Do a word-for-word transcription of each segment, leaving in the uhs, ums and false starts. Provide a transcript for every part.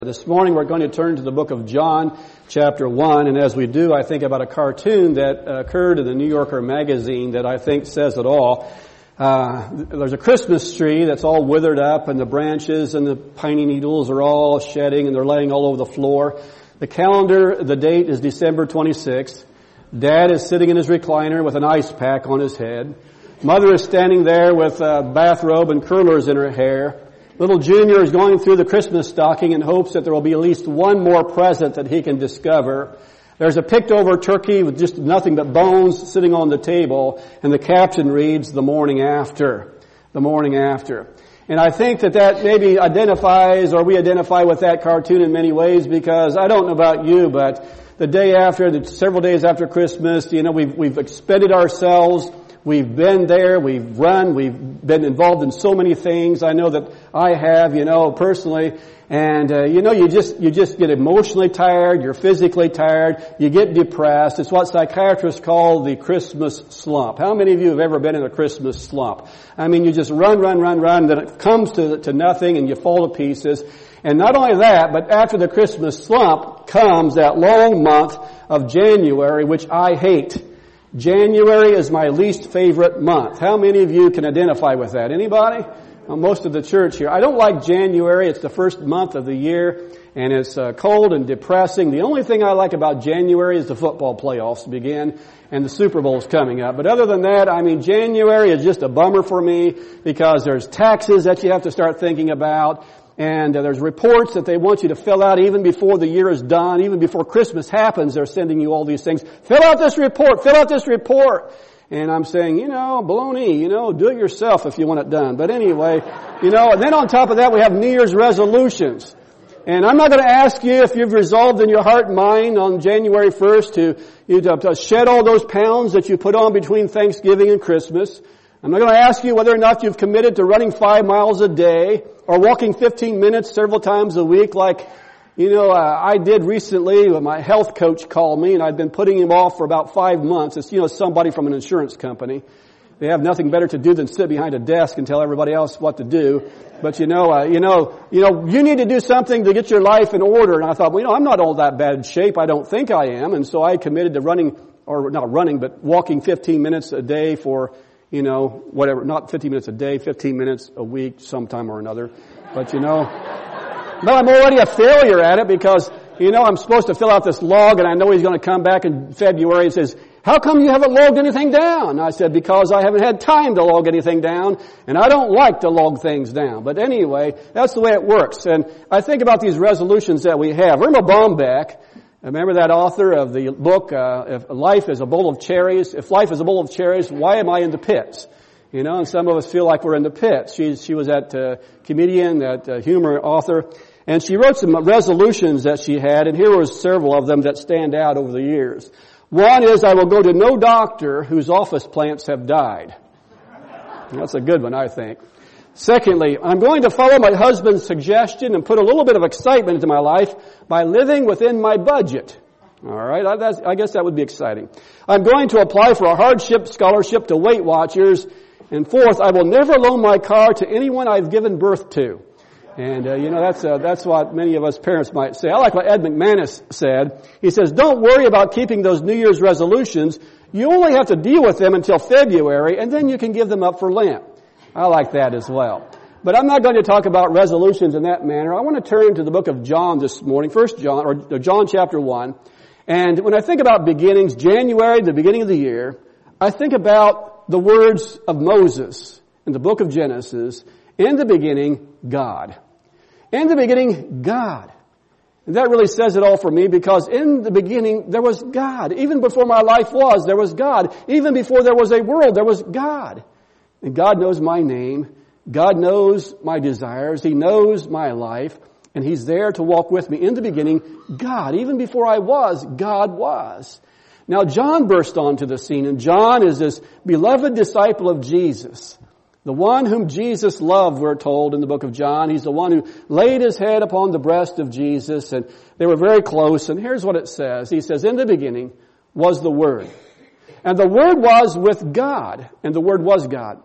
This morning we're going to turn to the book of John, chapter one, and as we do, I think about a cartoon that occurred in the New Yorker magazine that I think says it all. Uh, there's a Christmas tree that's all withered up, and the branches and the piney needles are all shedding, and they're laying all over the floor. The calendar, the date is December twenty-sixth. Dad is sitting in his recliner with an ice pack on his head. Mother is standing there with a bathrobe and curlers in her hair. Little Junior is going through the Christmas stocking in hopes that there will be at least one more present that he can discover. There's a picked over turkey with just nothing but bones sitting on the table, and the caption reads, "The morning after." The morning after. And I think that that maybe identifies, or we identify with that cartoon in many ways, because I don't know about you, but the day after, the several days after Christmas, you know, we've, we've expended ourselves. We've been there, we've run, we've been involved in so many things. I know that I have, you know, personally. And, uh, you know, you just, you just get emotionally tired, you're physically tired, you get depressed. It's what psychiatrists call the Christmas slump. How many of you have ever been in a Christmas slump? I mean, you just run, run, run, run, then it comes to, to nothing and you fall to pieces. And not only that, but after the Christmas slump comes that long month of January, which I hate. January is my least favorite month. How many of you can identify with that? Anybody? Well, most of the church here. I don't like January. It's the first month of the year, and it's uh, cold and depressing. The only thing I like about January is the football playoffs begin, and the Super Bowl's coming up. But other than that, I mean, January is just a bummer for me because there's taxes that you have to start thinking about. And uh, there's reports that they want you to fill out even before the year is done, even before Christmas happens. They're sending you all these things. Fill out this report. Fill out this report. And I'm saying, you know, baloney, you know, do it yourself if you want it done. But anyway, you know, and then on top of that, we have New Year's resolutions. And I'm not going to ask you if you've resolved in your heart and mind on January first to, you know, to shed all those pounds that you put on between Thanksgiving and Christmas. I'm not going to ask you whether or not you've committed to running five miles a day or walking fifteen minutes several times a week like, you know, uh, I did recently. My health coach called me, and I'd been putting him off for about five months. It's, you know, somebody from an insurance company. They have nothing better to do than sit behind a desk and tell everybody else what to do. But, you know, uh, you know, you know, you need to do something to get your life in order. And I thought, well, you know, I'm not all that bad in shape. I don't think I am. And so I committed to running, or not running, but walking fifteen minutes a day for, you know, whatever, not fifteen minutes a day, fifteen minutes a week, sometime or another. But, you know, but I'm already a failure at it because, you know, I'm supposed to fill out this log, and I know he's going to come back in February and says, "How come you haven't logged anything down?" I said, "Because I haven't had time to log anything down, and I don't like to log things down." But anyway, that's the way it works. And I think about these resolutions that we have. Irma Bombeck, remember that author of the book, uh, If Life is a Bowl of Cherries? If life is a bowl of cherries, why am I in the pits? You know, and some of us feel like we're in the pits. She, she was that uh, comedian, that uh, humor author, and she wrote some resolutions that she had, and here were several of them that stand out over the years. One is, I will go to no doctor whose office plants have died. That's a good one, I think. Secondly, I'm going to follow my husband's suggestion and put a little bit of excitement into my life by living within my budget. All right, I, that's, I guess that would be exciting. I'm going to apply for a hardship scholarship to Weight Watchers. And fourth, I will never loan my car to anyone I've given birth to. And, uh, you know, that's, uh, that's what many of us parents might say. I like what Ed McManus said. He says, don't worry about keeping those New Year's resolutions. You only have to deal with them until February, and then you can give them up for Lent. I like that as well. But I'm not going to talk about resolutions in that manner. I want to turn to the book of John this morning, First John, or John chapter one. And when I think about beginnings, January, the beginning of the year, I think about the words of Moses in the book of Genesis. In the beginning, God. In the beginning, God. And that really says it all for me, because in the beginning, there was God. Even before my life was, there was God. Even before there was a world, there was God. And God knows my name. God knows my desires. He knows my life. And He's there to walk with me. In the beginning, God. Even before I was, God was. Now, John burst onto the scene, and John is this beloved disciple of Jesus. The one whom Jesus loved, we're told in the book of John. He's the one who laid his head upon the breast of Jesus, and they were very close. And here's what it says. He says, in the beginning was the Word. And the Word was with God, and the Word was God.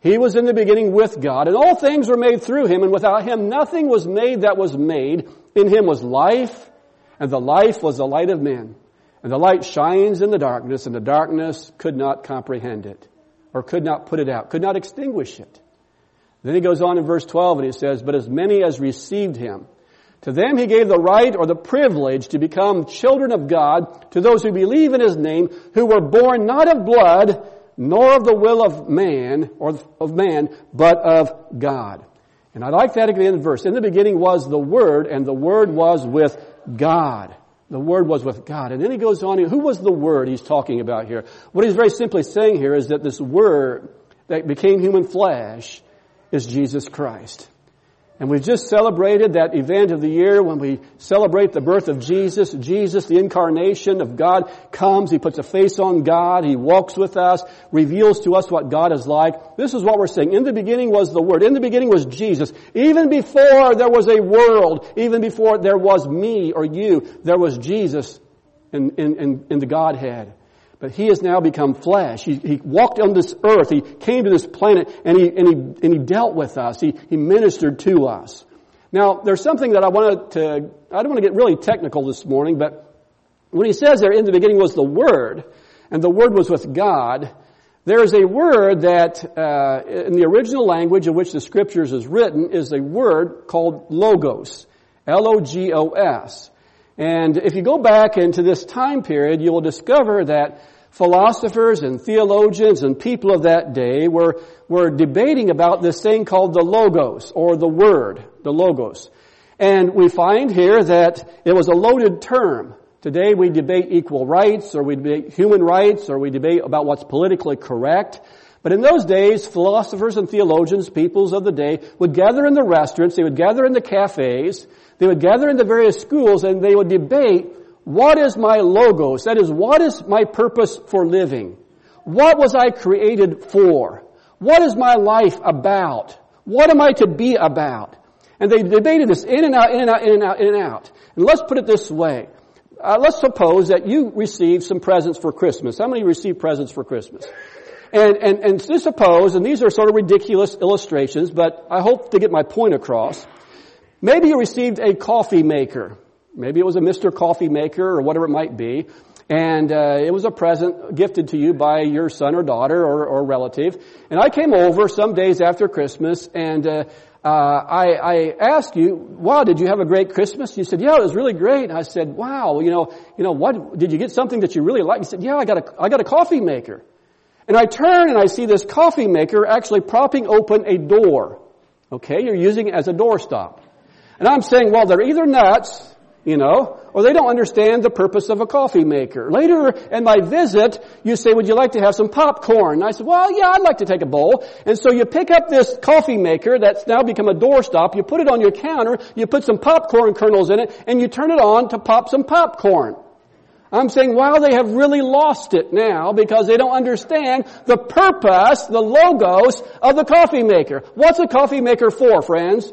He was in the beginning with God, and all things were made through Him, and without Him nothing was made that was made. In Him was life, and the life was the light of men. And the light shines in the darkness, and the darkness could not comprehend it, or could not put it out, could not extinguish it. Then he goes on in verse twelve, and he says, but as many as received Him, to them He gave the right or the privilege to become children of God, to those who believe in His name, who were born not of blood, nor of the will of man, or of man, but of God. And I like that again in the verse. In the beginning was the Word, and the Word was with God. The Word was with God. And then he goes on, who was the Word he's talking about here? What he's very simply saying here is that this Word that became human flesh is Jesus Christ. And we've just celebrated that event of the year when we celebrate the birth of Jesus. Jesus, the incarnation of God, comes. He puts a face on God. He walks with us, reveals to us what God is like. This is what we're saying. In the beginning was the Word. In the beginning was Jesus. Even before there was a world, even before there was me or you, there was Jesus in, in, in, in the Godhead. But He has now become flesh. He, he walked on this earth. He came to this planet, and he and he and he dealt with us. He he ministered to us. Now, there's something that I wanted to. I don't want to get really technical this morning, but when he says there, in the beginning was the Word, and the Word was with God, there is a word that uh, in the original language in which the Scriptures is written is a word called logos, L O G O S. And if you go back into this time period, you will discover that philosophers and theologians and people of that day were, were debating about this thing called the logos, or the word, the logos. And we find here that it was a loaded term. Today we debate equal rights, or we debate human rights, or we debate about what's politically correct. But in those days, philosophers and theologians, peoples of the day, would gather in the restaurants, they would gather in the cafes, they would gather in the various schools, and they would debate, what is my logos? That is, what is my purpose for living? What was I created for? What is my life about? What am I to be about? And they debated this in and out, in and out, in and out, in and out. And let's put it this way. Uh, let's suppose that you received some presents for Christmas. How many received presents for Christmas? And, and, and to suppose, and these are sort of ridiculous illustrations, but I hope to get my point across. Maybe you received a coffee maker. Maybe it was a Mister Coffee Maker or whatever it might be. And uh, it was a present gifted to you by your son or daughter or, or relative. And I came over some days after Christmas, and uh, uh, I, I asked you, wow, did you have a great Christmas? You said, yeah, it was really great. And I said, wow, you know, you know, what, did you get something that you really liked? You said, yeah, I got a, I got a coffee maker. And I turn and I see this coffee maker actually propping open a door. Okay, you're using it as a doorstop. And I'm saying, well, they're either nuts, you know, or they don't understand the purpose of a coffee maker. Later in my visit, you say, would you like to have some popcorn? And I said, well, yeah, I'd like to take a bowl. And so you pick up this coffee maker that's now become a doorstop, you put it on your counter, you put some popcorn kernels in it, and you turn it on to pop some popcorn. I'm saying, wow, they have really lost it now because they don't understand the purpose, the logos of the coffee maker. What's a coffee maker for, friends?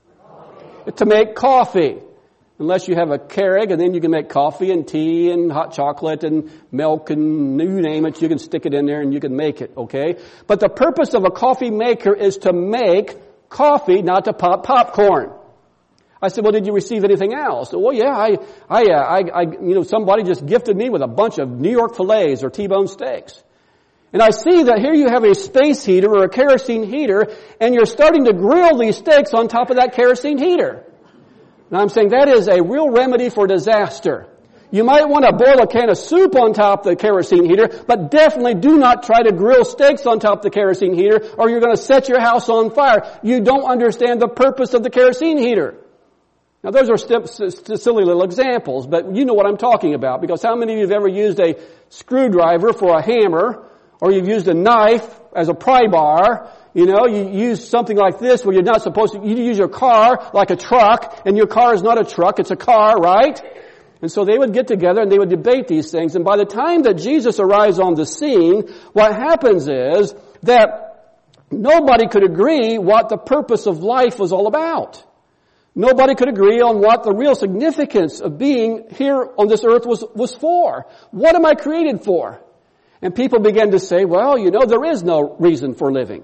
To make coffee. Unless you have a Keurig, and then you can make coffee and tea and hot chocolate and milk and you name it, you can stick it in there and you can make it, okay? But the purpose of a coffee maker is to make coffee, not to pop popcorn. I said, well, did you receive anything else? Well, yeah, I, I, uh, I, I, you know, somebody just gifted me with a bunch of New York fillets or T-bone steaks. And I see that here you have a space heater or a kerosene heater, and you're starting to grill these steaks on top of that kerosene heater. And I'm saying that is a real remedy for disaster. You might want to boil a can of soup on top of the kerosene heater, but definitely do not try to grill steaks on top of the kerosene heater, or you're going to set your house on fire. You don't understand the purpose of the kerosene heater. Now, those are st- st- silly little examples, but you know what I'm talking about, because how many of you have ever used a screwdriver for a hammer, or you've used a knife as a pry bar? You know, you use something like this where you're not supposed to, you use your car like a truck, and your car is not a truck, it's a car, right? And so they would get together and they would debate these things, and by the time that Jesus arrives on the scene, what happens is that nobody could agree what the purpose of life was all about. Nobody could agree on what the real significance of being here on this earth was, was for. What am I created for? And people began to say, well, you know, there is no reason for living.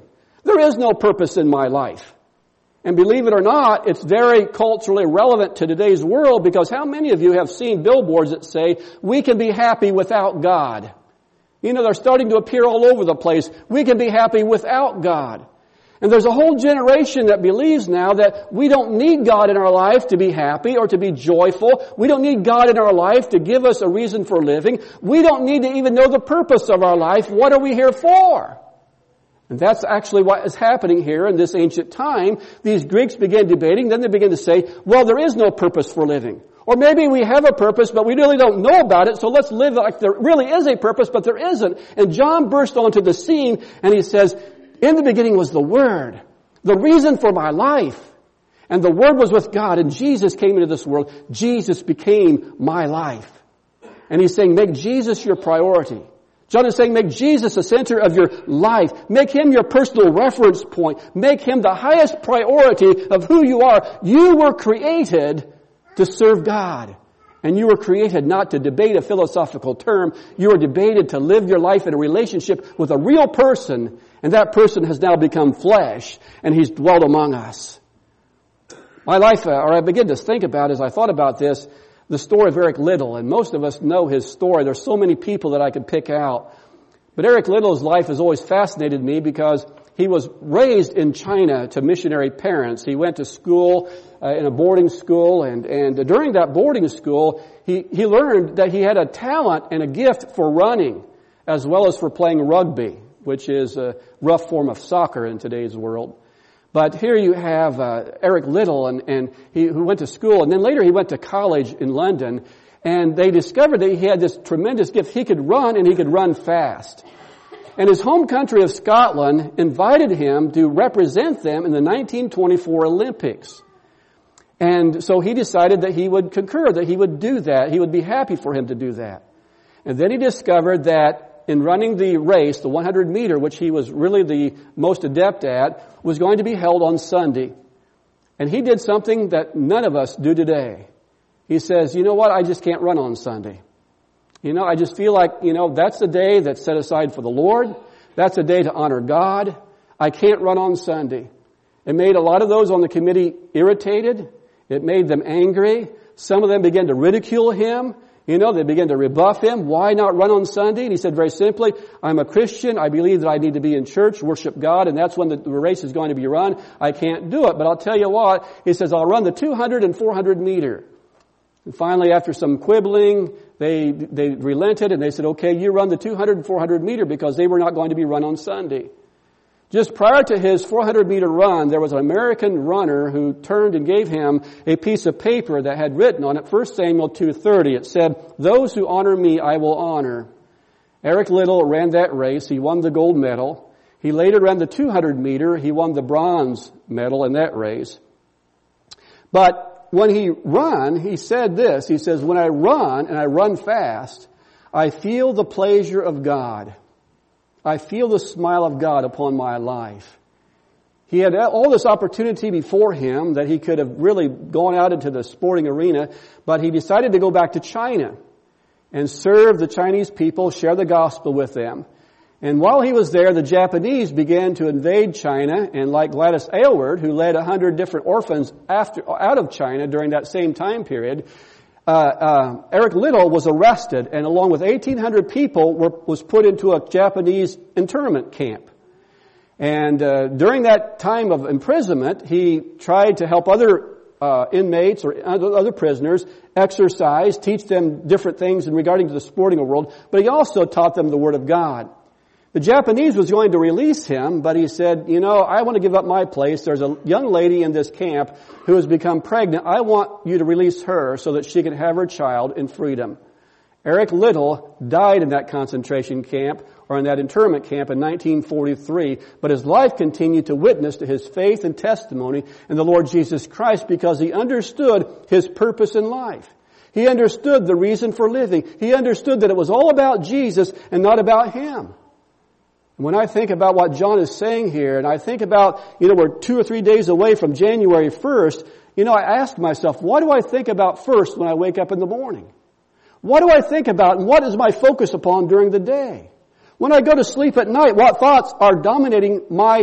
There is no purpose in my life. And believe it or not, it's very culturally relevant to today's world, because how many of you have seen billboards that say, we can be happy without God? You know, they're starting to appear all over the place. We can be happy without God. And there's a whole generation that believes now that we don't need God in our life to be happy or to be joyful. We don't need God in our life to give us a reason for living. We don't need to even know the purpose of our life. What are we here for? And that's actually what is happening here in this ancient time. These Greeks began debating, then they began to say, well, there is no purpose for living. Or maybe we have a purpose, but we really don't know about it, so let's live like there really is a purpose, but there isn't. And John burst onto the scene, and he says, in the beginning was the Word, the reason for my life. And the Word was with God, and Jesus came into this world. Jesus became my life. And he's saying, make Jesus your priority. John is saying, make Jesus the center of your life. Make Him your personal reference point. Make Him the highest priority of who you are. You were created to serve God. And you were created not to debate a philosophical term. You were debated to live your life in a relationship with a real person. And that person has now become flesh. And He's dwelt among us. My life, uh, or I began to think about as I thought about this, the story of Eric Liddell, and most of us know his story. There's so many people that I could pick out. But Eric Liddell's life has always fascinated me because he was raised in China to missionary parents. He went to school uh, in a boarding school, and, and during that boarding school, he, he learned that he had a talent and a gift for running, as well as for playing rugby, which is a rough form of soccer in today's world. But here you have uh, Eric Liddell, and, and he who went to school, and then later he went to college in London, and they discovered that he had this tremendous gift. He could run, and he could run fast. And his home country of Scotland invited him to represent them in the nineteen twenty-four Olympics. And so he decided that he would concur, that he would do that. He would be happy for him to do that. And then he discovered that in running the race, the one hundred meter, which he was really the most adept at, was going to be held on Sunday. And he did something that none of us do today. He says, you know what, I just can't run on Sunday. You know, I just feel like, you know, that's the day that's set aside for the Lord. That's a day to honor God. I can't run on Sunday. It made a lot of those on the committee irritated. It made them angry. Some of them began to ridicule him. You know, they began to rebuff him. Why not run on Sunday? And he said very simply, I'm a Christian. I believe that I need to be in church, worship God, and that's when the race is going to be run. I can't do it. But I'll tell you what, he says, I'll run the two hundred and four hundred meter. And finally, after some quibbling, they they relented and they said, okay, you run the two hundred and four hundred meter, because they were not going to be run on Sunday. Just prior to his four hundred meter run, there was an American runner who turned and gave him a piece of paper that had written on it, First Samuel two thirty. It said, those who honor me, I will honor. Eric Liddell ran that race. He won the gold medal. He later ran the two hundred meter. He won the bronze medal in that race. But when he ran, he said this. He says, when I run, and I run fast, I feel the pleasure of God. I feel the smile of God upon my life. He had all this opportunity before him that he could have really gone out into the sporting arena, but he decided to go back to China and serve the Chinese people, share the gospel with them. And while he was there, the Japanese began to invade China, and like Gladys Aylward, who led a hundred different orphans after, out of China during that same time period, Uh, uh, Eric Liddell was arrested, and along with eighteen hundred people were, was put into a Japanese internment camp. And uh, during that time of imprisonment, he tried to help other uh, inmates or other prisoners exercise, teach them different things in regarding to the sporting world, but he also taught them the Word of God. The Japanese was going to release him, but he said, you know, I want to give up my place. There's a young lady in this camp who has become pregnant. I want you to release her so that she can have her child in freedom. Eric Liddell died in that concentration camp, or in that internment camp, in nineteen forty-three, but his life continued to witness to his faith and testimony in the Lord Jesus Christ because he understood his purpose in life. He understood the reason for living. He understood that it was all about Jesus and not about him. When I think about what John is saying here, and I think about, you know, we're two or three days away from January first, you know, I ask myself, what do I think about first when I wake up in the morning? What do I think about, and what is my focus upon during the day? When I go to sleep at night, what thoughts are dominating my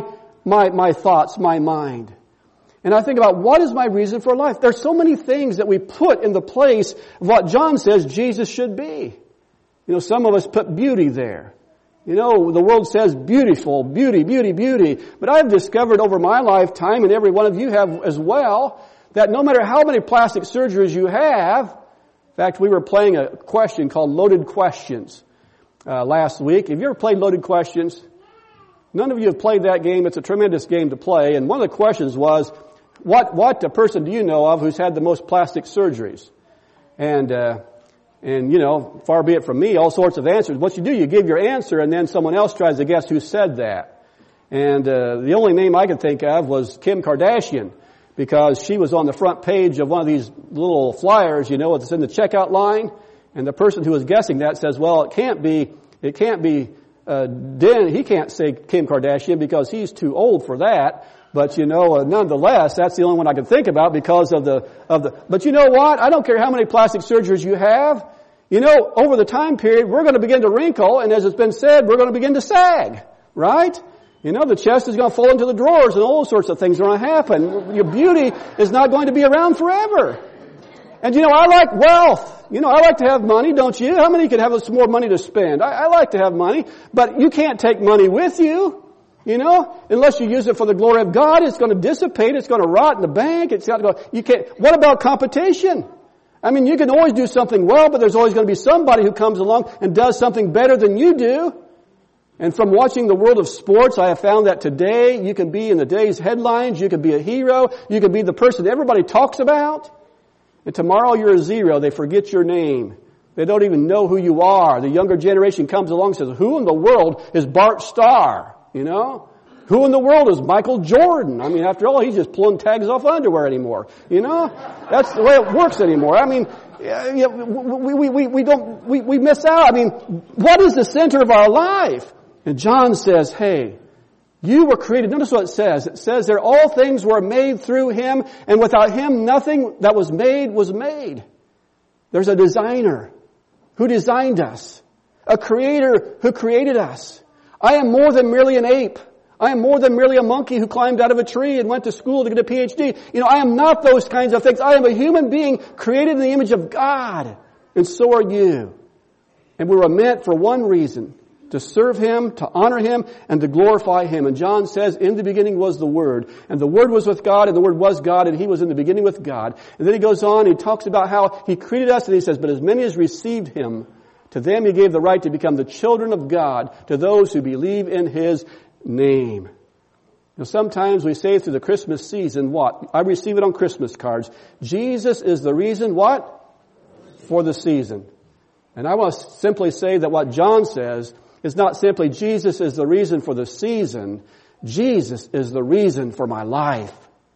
my, my thoughts, my mind. And I think about what is my reason for life? There's so many things that we put in the place of what John says Jesus should be. You know, some of us put beauty there. You know, the world says beautiful, beauty, beauty, beauty. But I've discovered over my lifetime, and every one of you have as well, that no matter how many plastic surgeries you have, in fact, we were playing a question called Loaded Questions uh, last week. Have you ever played Loaded Questions? None of you have played that game. It's a tremendous game to play. And one of the questions was, what what a person do you know of who's had the most plastic surgeries? And, uh, and you know, far be it from me, all sorts of answers. What you do, you give your answer, and then someone else tries to guess who said that. And uh, the only name I could think of was Kim Kardashian, because she was on the front page of one of these little flyers, you know, it's in the checkout line, and the person who was guessing that says, well, it can't be, it can't be, uh, Den, he can't say Kim Kardashian because he's too old for that, but you know, uh, nonetheless, that's the only one I can think about because of the, of the, but you know what? I don't care how many plastic surgeries you have, you know, over the time period, we're going to begin to wrinkle, and as it's been said, we're going to begin to sag, right? You know, the chest is going to fall into the drawers and all sorts of things are going to happen. Your beauty is not going to be around forever. And you know, I like wealth. You know, I like to have money, don't you? How many could have some more money to spend? I, I like to have money, but you can't take money with you. You know, unless you use it for the glory of God, it's going to dissipate. It's going to rot in the bank. It's got to go. You can't. What about competition? I mean, you can always do something well, but there's always going to be somebody who comes along and does something better than you do. And from watching the world of sports, I have found that today you can be in the day's headlines, you can be a hero, you can be the person everybody talks about. And tomorrow you're a zero. They forget your name. They don't even know who you are. The younger generation comes along and says, who in the world is Bart Starr? You know? Who in the world is Michael Jordan? I mean, after all, he's just pulling tags off underwear anymore. You know? That's the way it works anymore. I mean, yeah, we, we, we, we don't, we, we miss out. I mean, what is the center of our life? And John says, hey, you were created. Notice what it says. It says there all things were made through Him, and without Him nothing that was made was made. There's a designer who designed us. A creator who created us. I am more than merely an ape. I am more than merely a monkey who climbed out of a tree and went to school to get a P H D. You know, I am not those kinds of things. I am a human being created in the image of God. And so are you. And we were meant for one reason. To serve Him, to honor Him, and to glorify Him. And John says, in the beginning was the Word. And the Word was with God, and the Word was God, and He was in the beginning with God. And then he goes on, he talks about how He created us, and he says, but as many as received Him, to them He gave the right to become the children of God, to those who believe in His name. Now sometimes we say through the Christmas season, what? I receive it on Christmas cards. Jesus is the reason, what? For the season. And I want to simply say that what John says is not simply Jesus is the reason for the season. Jesus is the reason for my life.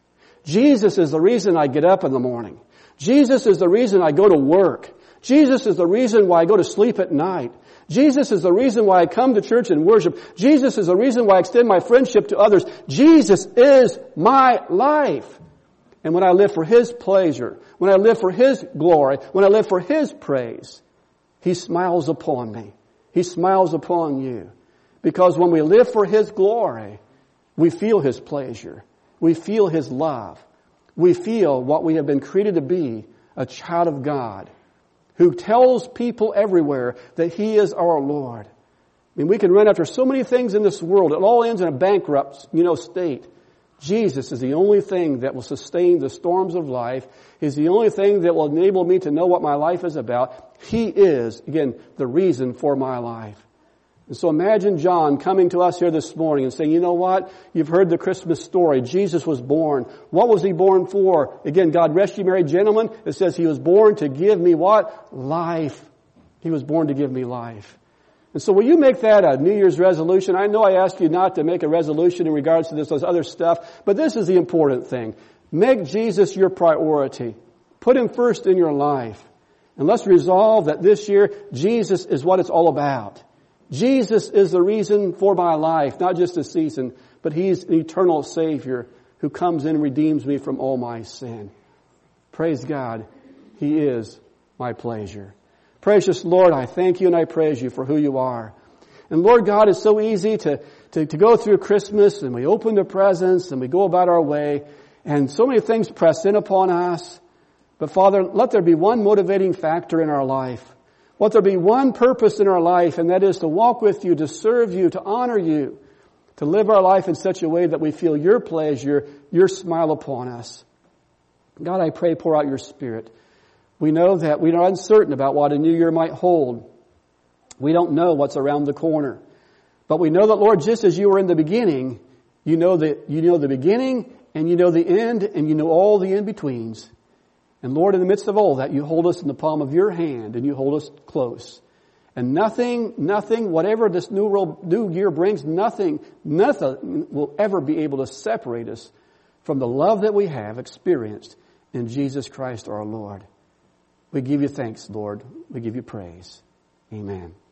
Jesus is the reason I get up in the morning. Jesus is the reason I go to work. Jesus is the reason why I go to sleep at night. Jesus is the reason why I come to church and worship. Jesus is the reason why I extend my friendship to others. Jesus is my life. And when I live for His pleasure, when I live for His glory, when I live for His praise, He smiles upon me. He smiles upon you. Because when we live for His glory, we feel His pleasure. We feel His love. We feel what we have been created to be, a child of God, who tells people everywhere that He is our Lord. I mean, we can run after so many things in this world. It all ends in a bankrupt, you know, state. Jesus is the only thing that will sustain the storms of life. He's the only thing that will enable me to know what my life is about. He is, again, the reason for my life. And so imagine John coming to us here this morning and saying, you know what? You've heard the Christmas story. Jesus was born. What was He born for? Again, God rest you, merry gentlemen. It says He was born to give me what? Life. He was born to give me life. And so will you make that a New Year's resolution? I know I asked you not to make a resolution in regards to this, this other stuff, but this is the important thing. Make Jesus your priority. Put Him first in your life. And let's resolve that this year, Jesus is what it's all about. Jesus is the reason for my life, not just a season, but He's an eternal Savior who comes in and redeems me from all my sin. Praise God. He is my pleasure. Precious Lord, I thank You and I praise You for who You are. And Lord God, it's so easy to, to, to go through Christmas and we open the presents and we go about our way and so many things press in upon us. But Father, let there be one motivating factor in our life. Let there be one purpose in our life, and that is to walk with you, to serve you, to honor you, to live our life in such a way that we feel your pleasure, your smile upon us. God, I pray, pour out your Spirit. We know that we are uncertain about what a new year might hold. We don't know what's around the corner. But we know that, Lord, just as you were in the beginning, you know the, you know the beginning, and you know the end, and you know all the in-betweens. And Lord, in the midst of all that, you hold us in the palm of your hand, and you hold us close. And nothing, nothing, whatever this new world, new year brings, nothing, nothing will ever be able to separate us from the love that we have experienced in Jesus Christ our Lord. We give you thanks, Lord. We give you praise. Amen.